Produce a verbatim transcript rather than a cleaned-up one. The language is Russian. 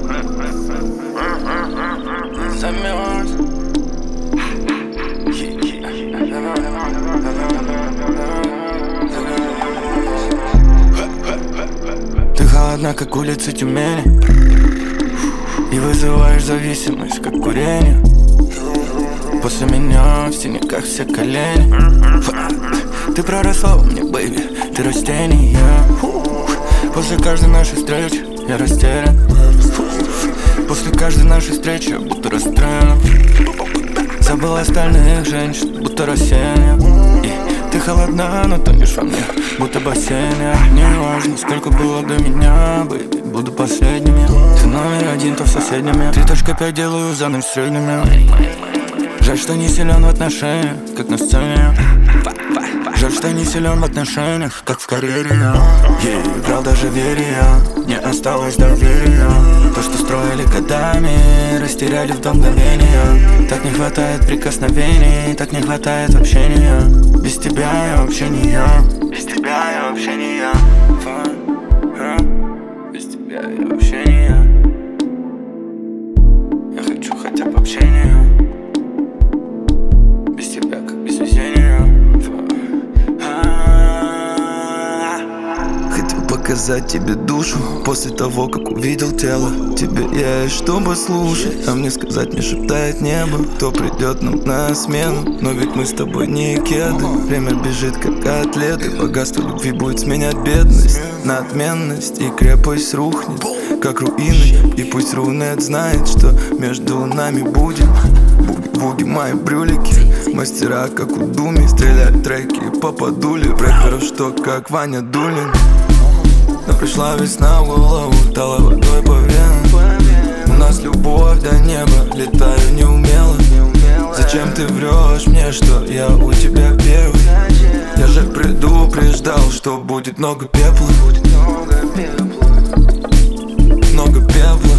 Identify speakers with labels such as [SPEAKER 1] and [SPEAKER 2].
[SPEAKER 1] Ты холодна, как улицы Тюмени, и вызываешь зависимость, как курение. После меня в синяках все колени. Ты проросла во мне, бэйби, ты растение. После каждой нашей встречи я растерян. После каждой нашей встречи я будто расстроен. Забыл остальных женщин, будто рассеян. И ты холодна, но тонешь во мне, будто бассейн. Не важно, сколько было до меня, бэйби, буду последним я. Ты номер один, то в соседнем я. три точка пять делаю за ночь средними. Жаль, что не силен в отношениях, как на сцене. Жаль, что не силен в отношениях, как в карьере я. Ей играл даже верия, не осталось доверия. То, что строили годами, растеряли в до мгновения. Так не хватает прикосновений, так не хватает общения. Без тебя я вообще не я. Без тебя я вообще не я. Без тебя я вообще не я. Я хочу хотя бы общения. Без тебя как без везения.
[SPEAKER 2] Хотел показать тебе душу после того, как увидел тело. Тебе я есть, чтобы слушать, а мне сказать не шептает небо. Кто придет нам на смену, но ведь мы с тобой не кеды. Время бежит как атлеты, богатство любви будет сменять бедность на отменность, и крепость рухнет, как руины. И пусть Рунет знает, что между нами будет. Буги-буги мои брюлики, мастера как у Думи, стреляют треки по подуле рэперов, что как Ваня Дулин. Но пришла весна в голову, дала водой по венам. У нас любовь до неба, летаю неумело. Зачем ты врешь мне, что я у тебя первый? Я же предупреждал, что будет много пепла. Много пепла.